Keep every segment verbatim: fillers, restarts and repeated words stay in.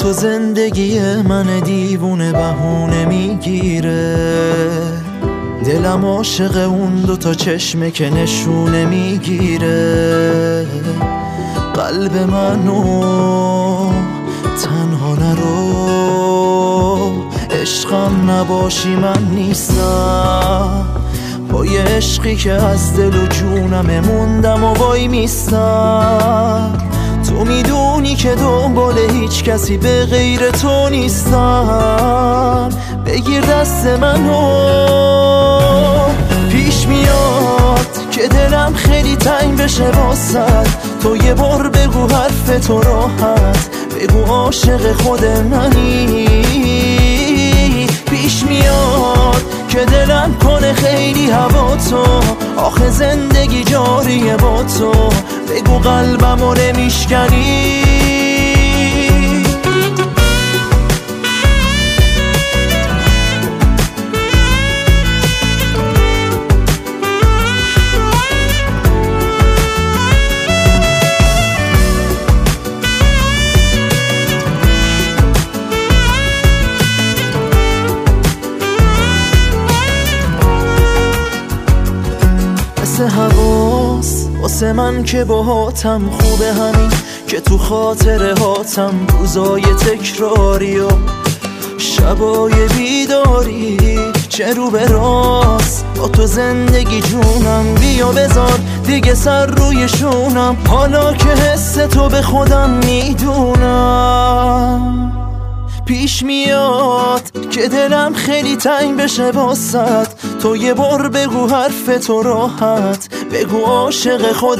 تو زندگی من دیوونه بهونه میگیره، دلم عاشق اون دوتا چشمه که نشونه میگیره. قلب منو تنها نرو، عشقم نباشی من نیستم. با یه عشقی که از دل و جونم موندم و وای میستم. تو میدونی که دنبال هیچ کسی به غیر تو نیستم. بگیر دست منو، پیش میاد که دلم خیلی تنگ بشه واسد. تو یه بار بگو حرف تو راحت، بگو عاشق خود منی. پیش میاد که دلم کنه خیلی هوا تو، آخه زندگی جاریه با تو. بگو قلبمو نمیشکنی. مثل حواس واسه من که باهاتم خوبه، همین که تو خاطره هاتم روزای تکراری و شبای بیداری. چه رو به راست با تو زندگی جونم، بیا بذار دیگه سر روی شونم. حالا که حس تو به خودم میدونم. پیش میاد که دلم خیلی تنگ بشه واسد. تو یه بار بگو حرف تو راحت، بگو عاشق خود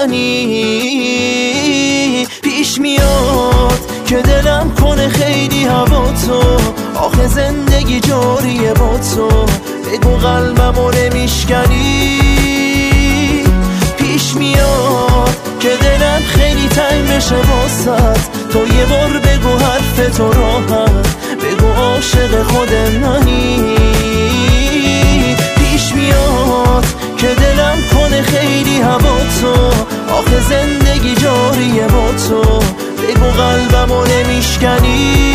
منی. پیش میاد که دلم کنه خیلی هوا تو، آخه زندگی جاریه با تو. بگو قلبمو نمیشکنی. پیش میاد که دلم خیلی تنگ بشه واسد. تو یه بار بگو حرف تو راحت، بگو عاشق خود منی. پیش میاد که دلم کنه خیلی هوا تو، آخه زندگی جاریه با تو. بگو قلبمو نمیشکنی.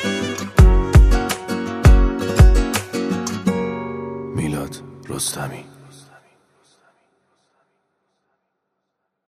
میلاد رستمی.